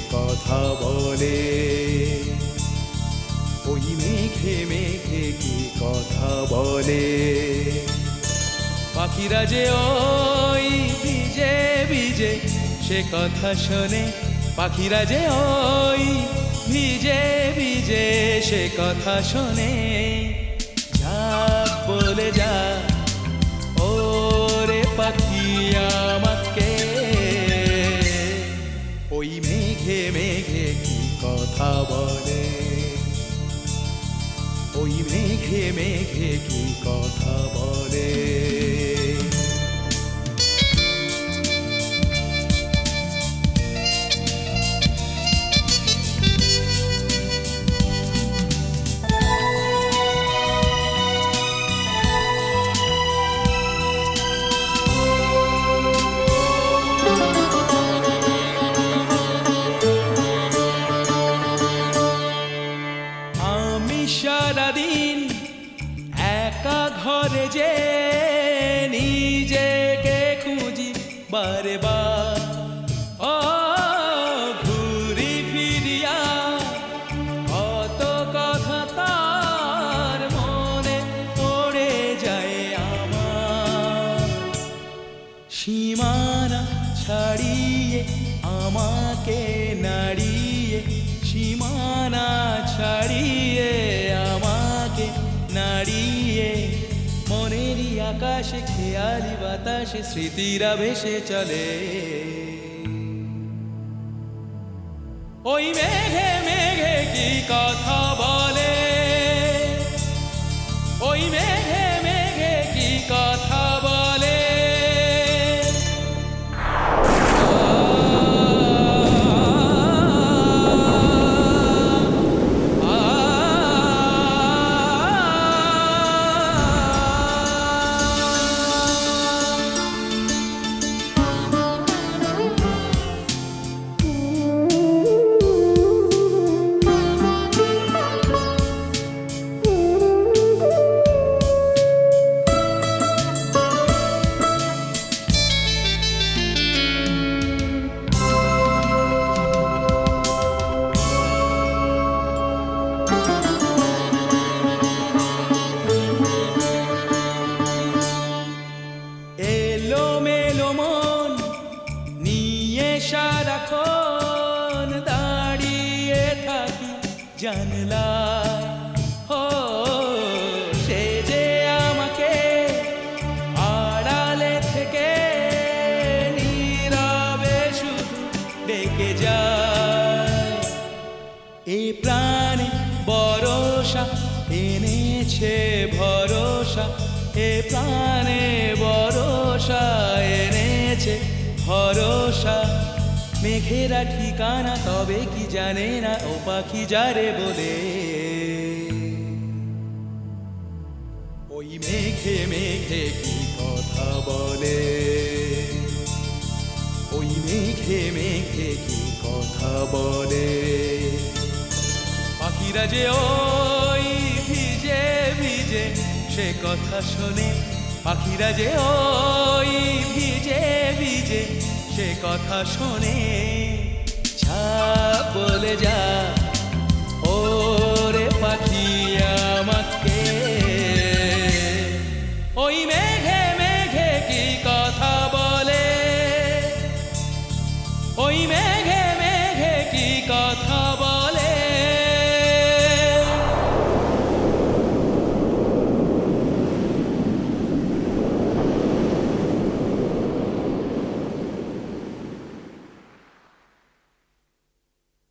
কথা বলে। ওই মেঘে মেঘে কি কথা বলে। পাখিরা যে ওই ভিজে ভিজে সে কথা শোনে। পাখিরা যে ওই ভিজে ভিজে সে কথা শোনে। যা বলে যা ওরে পাখি আমাকে, ওই মেঘে মেঘে কি কথা বলে। ওই মেঘে মেঘে কি কথা বলে। সারাদিন একা ঘরে যে নিজেকে খুঁজি বারে বার। ও ঘুরি ফিরিয়া কত কথা তার মনে পড়ে যায় আমার। সীমানা ছাড়িয়ে আমাকে নাড়িয়ে, সীমানা ছাড়িয়ে আমাকে নাড়িয়ে, মনেরই আকাশে খেয়ালি বাতাসে স্মৃতিরা ভেসে চলে। ওই মেঘে মেঘে কি কথা বলে। ওই মেঘে মেঘে কি কথা বলে। সারাক্ষণ দাঁড়িয়ে থাকি জানলায়। ও সে যে আমাকে আড়ালে থেকে নীরবে শুধু ডেকে যায়। এ প্রাণে ভরসা এনেছে ভরসা। এ প্রাণে ভরসা এনেছে ভরসা। মেঘেরা ঠিকানা তবে কি জানে না ও পাখি যারে বলে। ওই মেঘে মেঘে কি কথা বলে। ওই মেঘে মেঘে কি কথা বলে। পাখিরা যে ওই ভিজে ভিজে সে কথা শোনে। পাখিরা যে ওই ভিজে ভিজে সে কথা শোনে।